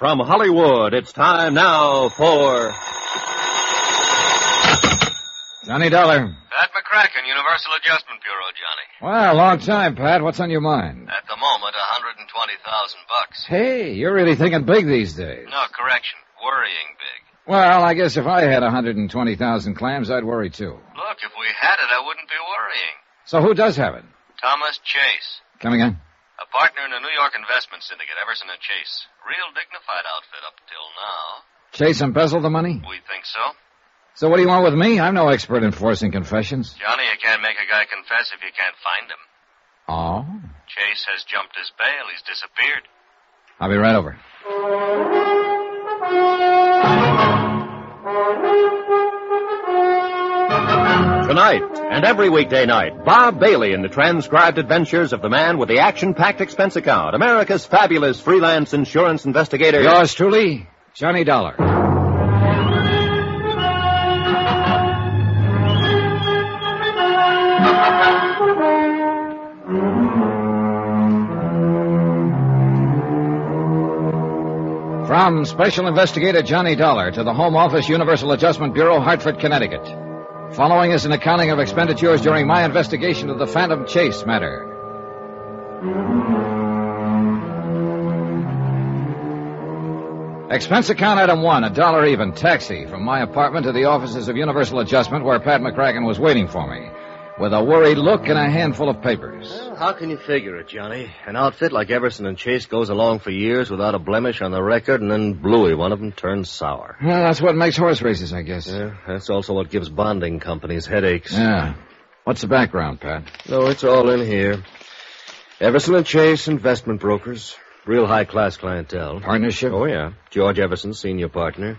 From Hollywood, it's time now for... Johnny Dollar. Pat McCracken, Universal Adjustment Bureau, Johnny. Well, long time, Pat. What's on your mind? At the moment, $120,000. Hey, you're really thinking big these days. No, correction. Worrying big. Well, I guess if I had 120,000 clams, I'd worry too. Look, if we had it, I wouldn't be worrying. So who does have it? Thomas Chase. Come again? A partner in a New York investment syndicate, Everson and Chase. Real dignified outfit up till now. Chase embezzled the money? We think so. So what do you want with me? I'm no expert in forcing confessions. Johnny, you can't make a guy confess if you can't find him. Oh? Chase has jumped his bail. He's disappeared. I'll be right over. Tonight, and every weekday night, Bob Bailey in the transcribed adventures of the man with the action-packed expense account, America's fabulous freelance insurance investigator. Yours truly, Johnny Dollar. From Special Investigator Johnny Dollar to the Home Office, Universal Adjustment Bureau, Hartford, Connecticut. Following is an accounting of expenditures during my investigation of the Phantom Chase matter. Expense account item 1, $1 even, taxi from my apartment to the offices of Universal Adjustment where Pat McCracken was waiting for me, with a worried look and a handful of papers. Well, how can you figure it, Johnny? An outfit like Everson and Chase goes along for years without a blemish on the record, and then Bluey, one of them, turns sour. Well, that's what makes horse races, I guess. Yeah, that's also what gives bonding companies headaches. Yeah. What's the background, Pat? No, it's all in here. Everson and Chase, investment brokers. Real high-class clientele. Partnership? Oh, yeah. George Everson, senior partner.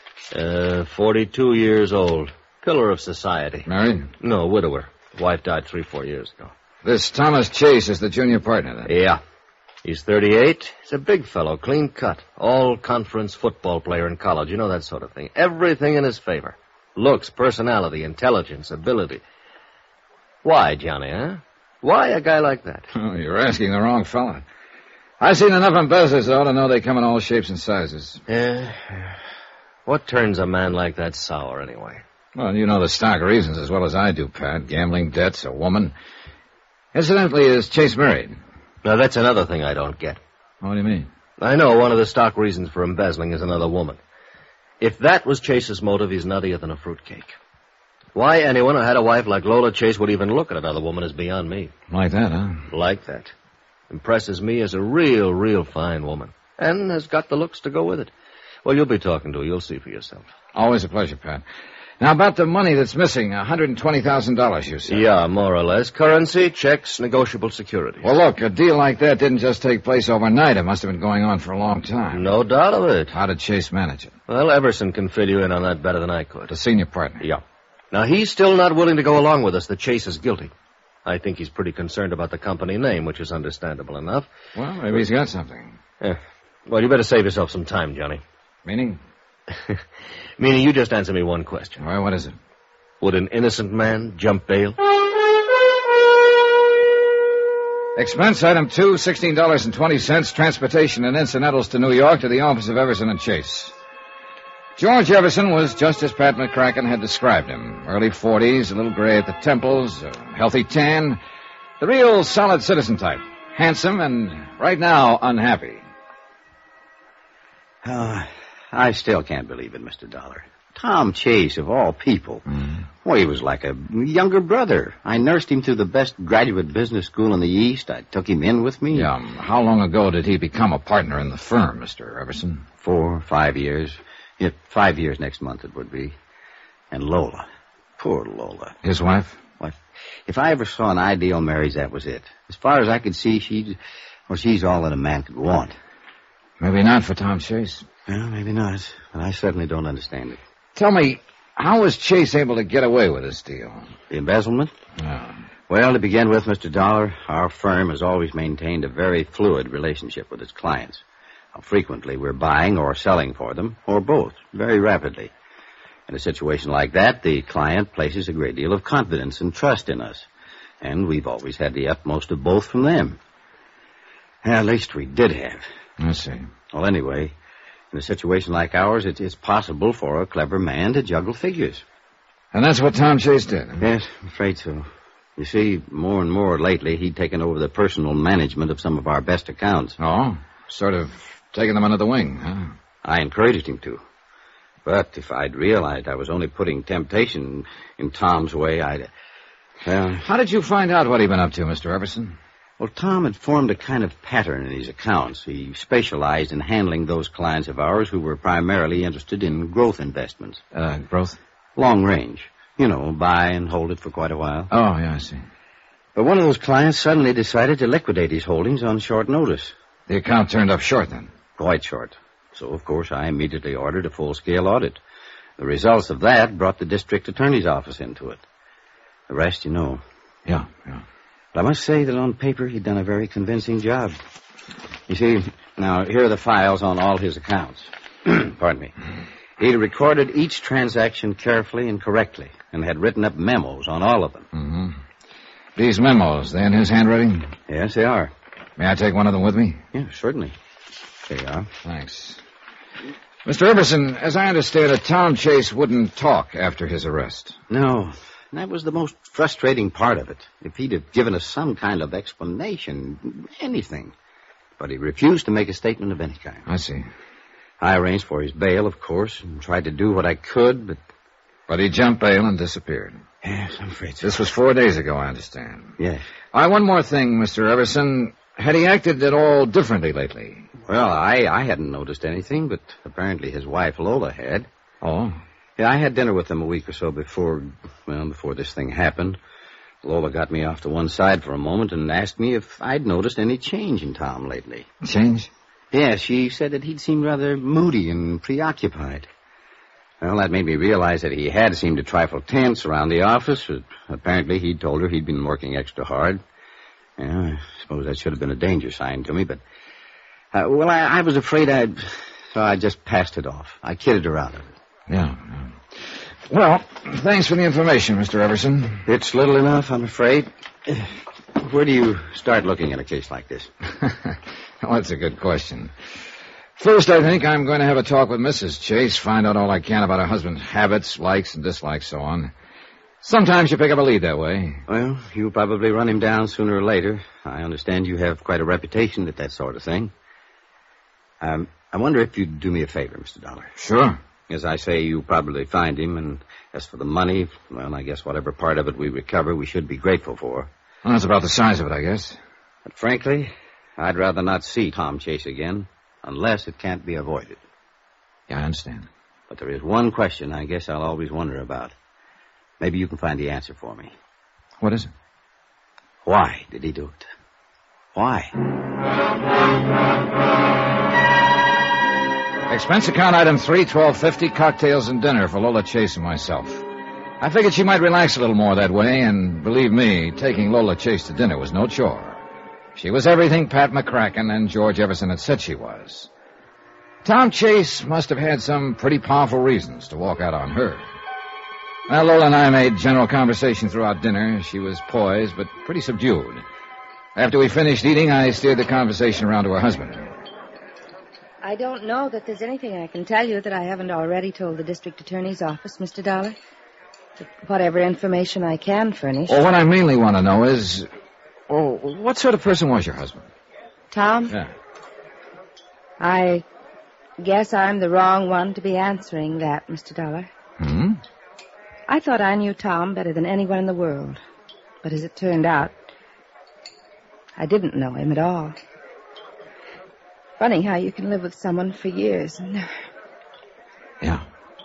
42 years old. Pillar of society. Married? No, widower. Wife died 3-4 years ago. This Thomas Chase is the junior partner, then? Yeah. He's 38. He's a big fellow, clean cut. All-conference football player in college. You know, that sort of thing. Everything in his favor. Looks, personality, intelligence, ability. Why, Johnny, huh? Why a guy like that? Oh, you're asking the wrong fella. I've seen enough embezzlers, though, to know they come in all shapes and sizes. Yeah. What turns a man like that sour, anyway? Well, you know the stock reasons as well as I do, Pat. Gambling debts, a woman. Incidentally, is Chase married? Now, that's another thing I don't get. What do you mean? I know one of the stock reasons for embezzling is another woman. If that was Chase's motive, he's nuttier than a fruitcake. Why anyone who had a wife like Lola Chase would even look at another woman is beyond me. Like that, huh? Like that. Impresses me as a real fine woman. And has got the looks to go with it. Well, you'll be talking to her. You'll see for yourself. Always a pleasure, Pat. Now, about the money that's missing, $120,000, you said. Yeah, more or less. Currency, checks, negotiable securities. Well, look, a deal like that didn't just take place overnight. It must have been going on for a long time. No doubt of it. How did Chase manage it? Well, Everson can fill you in on that better than I could. The senior partner? Yeah. Now, he's still not willing to go along with us that Chase is guilty. I think he's pretty concerned about the company name, which is understandable enough. Well, maybe he's got something. Yeah. Well, you better save yourself some time, Johnny. Meaning? Meaning you just answer me one question. All right, what is it? Would an innocent man jump bail? Expense item 2, $16.20, transportation and incidentals to New York to the office of Everson and Chase. George Everson was just as Pat McCracken had described him. Early 40s, a little gray at the temples, a healthy tan. The real solid citizen type. Handsome and, right now, unhappy. I still can't believe it, Mr. Dollar. Tom Chase, of all people. Well, he was like a younger brother. I nursed him through the best graduate business school in the East. I took him in with me. Yeah, how long ago did he become a partner in the firm, Mr. Everson? 4 or 5 years. Yeah, 5 years next month it would be. And Lola. Poor Lola. His wife? What? If I ever saw an ideal marriage, that was it. As far as I could see, she's all that a man could want. Maybe not for Tom Chase. Well, maybe not. But I certainly don't understand it. Tell me, how was Chase able to get away with this deal? The embezzlement? Yeah. Well, to begin with, Mr. Dollar, our firm has always maintained a very fluid relationship with its clients. Frequently, we're buying or selling for them, or both, very rapidly. In a situation like that, the client places a great deal of confidence and trust in us. And we've always had the utmost of both from them. At least we did have. I see. Well, anyway, In a situation like ours, it's possible for a clever man to juggle figures. And that's what Tom Chase did. Huh? Yes, I'm afraid so. You see, more and more lately, he'd taken over the personal management of some of our best accounts. Oh? Sort of taking them under the wing, huh? I encouraged him to. But if I'd realized I was only putting temptation in Tom's way, Well... How did you find out what he'd been up to, Mr. Everson? Well, Tom had formed a kind of pattern in his accounts. He specialized in handling those clients of ours who were primarily interested in growth investments. Growth? Long range. You know, buy and hold it for quite a while. Oh, yeah, I see. But one of those clients suddenly decided to liquidate his holdings on short notice. The account turned up short, then? Quite short. So, of course, I immediately ordered a full-scale audit. The results of that brought the district attorney's office into it. The rest, you know. Yeah. But I must say that on paper, he'd done a very convincing job. You see, now, here are the files on all his accounts. Pardon me. He'd recorded each transaction carefully and correctly, and had written up memos on all of them. Mm-hmm. These memos, they in his handwriting? Yes, they are. May I take one of them with me? Yeah, certainly. There you are. Thanks. Mr. Everson, as I understand it, Tom Chase wouldn't talk after his arrest. No. That was the most frustrating part of it. If he'd have given us some kind of explanation, anything. But he refused to make a statement of any kind. I see. I arranged for his bail, of course, and tried to do what I could, but... But he jumped bail and disappeared. Yes, I'm afraid so. This was 4 days ago, I understand. Yes. One more thing, Mr. Everson. Had he acted at all differently lately? Well, I hadn't noticed anything, but apparently his wife, Lola, had. Oh? Yeah, I had dinner with them a week or so before this thing happened. Lola got me off to one side for a moment and asked me if I'd noticed any change in Tom lately. Change? Yeah, she said that he'd seemed rather moody and preoccupied. Well, that made me realize that he had seemed a trifle tense around the office. Apparently, he'd told her he'd been working extra hard. Yeah, I suppose that should have been a danger sign to me, but... I was afraid so I just passed it off. I kidded her out of it. Yeah. Well, thanks for the information, Mr. Everson. It's little enough, I'm afraid. Where do you start looking at a case like this? Well, that's a good question. First, I think I'm going to have a talk with Mrs. Chase, find out all I can about her husband's habits, likes and dislikes, so on. Sometimes you pick up a lead that way. Well, you'll probably run him down sooner or later. I understand you have quite a reputation at that sort of thing. I wonder if you'd do me a favor, Mr. Dollar. Sure. As I say, you'll probably find him, and as for the money, well, I guess whatever part of it we recover, we should be grateful for. Well, that's about the size of it, I guess. But frankly, I'd rather not see Tom Chase again, unless it can't be avoided. Yeah, I understand. But there is one question I guess I'll always wonder about. Maybe you can find the answer for me. What is it? Why did he do it? Why? Expense account item 3, $12.50, cocktails and dinner for Lola Chase and myself. I figured she might relax a little more that way, and believe me, taking Lola Chase to dinner was no chore. She was everything Pat McCracken and George Everson had said she was. Tom Chase must have had some pretty powerful reasons to walk out on her. Well, Lola and I made general conversation throughout dinner. She was poised, but pretty subdued. After we finished eating, I steered the conversation around to her husband. I don't know that there's anything I can tell you that I haven't already told the district attorney's office, Mr. Dollar. But whatever information I can furnish. Well, what I mainly want to know is, what sort of person was your husband? Tom? Yeah. I guess I'm the wrong one to be answering that, Mr. Dollar. Hmm? I thought I knew Tom better than anyone in the world. But as it turned out, I didn't know him at all. Funny how you can live with someone for years and... Yeah.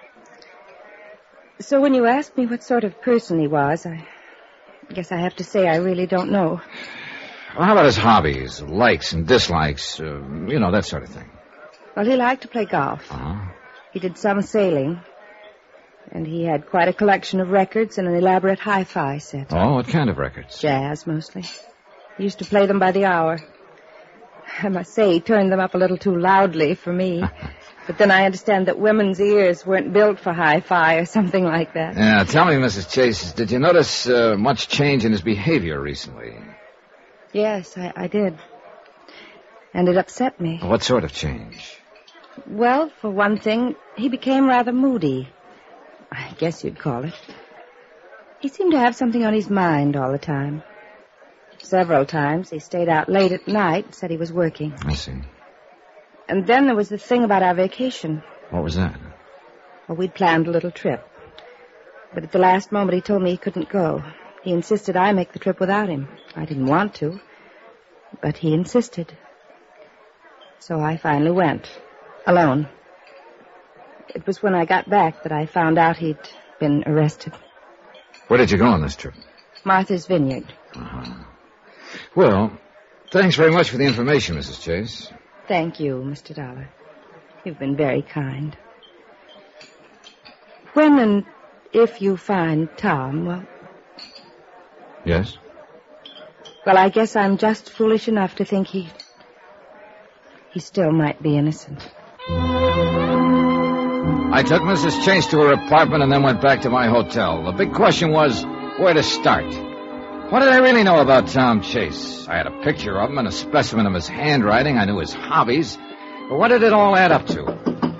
So when you asked me what sort of person he was, I guess I have to say I really don't know. Well, how about his hobbies, likes and dislikes, that sort of thing? Well, he liked to play golf. Uh-huh. He did some sailing. And he had quite a collection of records and an elaborate hi-fi set. Oh, what kind of records? Jazz, mostly. He used to play them by the hour. I must say he turned them up a little too loudly for me. But then I understand that women's ears weren't built for hi-fi or something like that. Yeah, tell me, Mrs. Chase, did you notice much change in his behavior recently? Yes, I did. And it upset me. What sort of change? Well, for one thing, he became rather moody. I guess you'd call it. He seemed to have something on his mind all the time. Several times he stayed out late at night and said he was working. I see. And then there was the thing about our vacation. What was that? Well, we'd planned a little trip. But at the last moment he told me he couldn't go. He insisted I make the trip without him. I didn't want to, but he insisted. So I finally went, alone. It was when I got back that I found out he'd been arrested. Where did you go on this trip? Martha's Vineyard. Uh-huh. Well, thanks very much for the information, Mrs. Chase. Thank you, Mr. Dollar. You've been very kind. When and if you find Tom, well... Yes? Well, I guess I'm just foolish enough to think he still might be innocent. I took Mrs. Chase to her apartment and then went back to my hotel. The big question was where to start. What did I really know about Tom Chase? I had a picture of him and a specimen of his handwriting. I knew his hobbies. But what did it all add up to?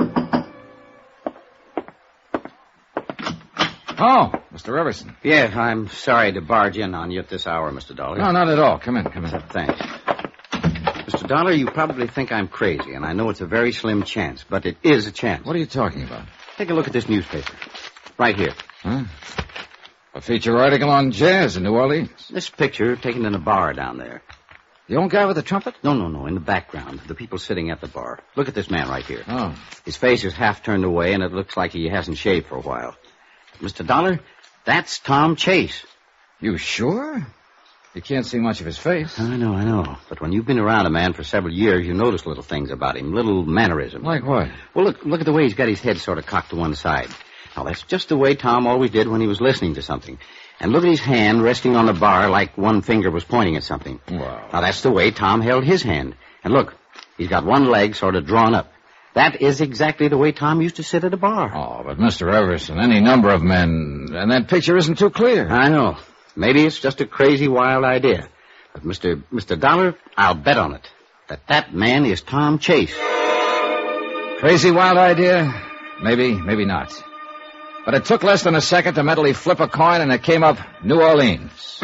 Oh, Mr. Everson. Yeah, I'm sorry to barge in on you at this hour, Mr. Dollar. No, not at all. Come in. Thanks. Mr. Dollar, you probably think I'm crazy, and I know it's a very slim chance, but it is a chance. What are you talking about? Take a look at this newspaper. Right here. Huh? A feature article on jazz in New Orleans. This picture taken in a bar down there. The old guy with the trumpet? No, in the background. The people sitting at the bar. Look at this man right here. Oh. His face is half turned away, and it looks like he hasn't shaved for a while. Mr. Dollar, that's Tom Chase. You sure? You can't see much of his face. I know. But when you've been around a man for several years, you notice little things about him, little mannerisms. Like what? Well, look at the way he's got his head sort of cocked to one side. Now, that's just the way Tom always did when he was listening to something. And look at his hand resting on the bar like one finger was pointing at something. Wow. Now, that's the way Tom held his hand. And look, he's got one leg sort of drawn up. That is exactly the way Tom used to sit at a bar. Oh, but Mr. Everson, any number of men, and that picture isn't too clear. I know. Maybe it's just a crazy, wild idea. But, Mr. Dollar, I'll bet on it that man is Tom Chase. Crazy, wild idea? Maybe not. But it took less than a second to mentally flip a coin, and it came up New Orleans.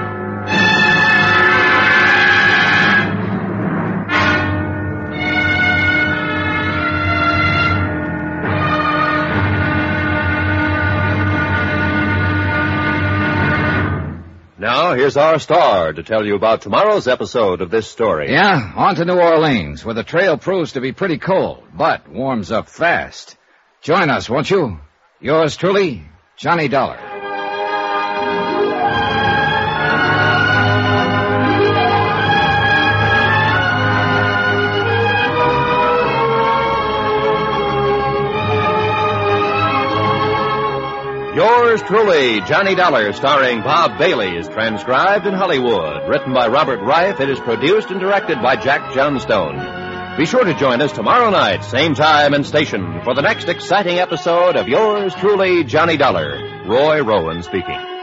Now, here's our star to tell you about tomorrow's episode of this story. Yeah, on to New Orleans, where the trail proves to be pretty cold, but warms up fast. Join us, won't you? Yours truly, Johnny Dollar. Yours truly, Johnny Dollar, starring Bob Bailey, is transcribed in Hollywood. Written by Robert Reif, it is produced and directed by Jack Johnstone. Be sure to join us tomorrow night, same time and station, for the next exciting episode of Yours truly, Johnny Dollar. Roy Rowan speaking.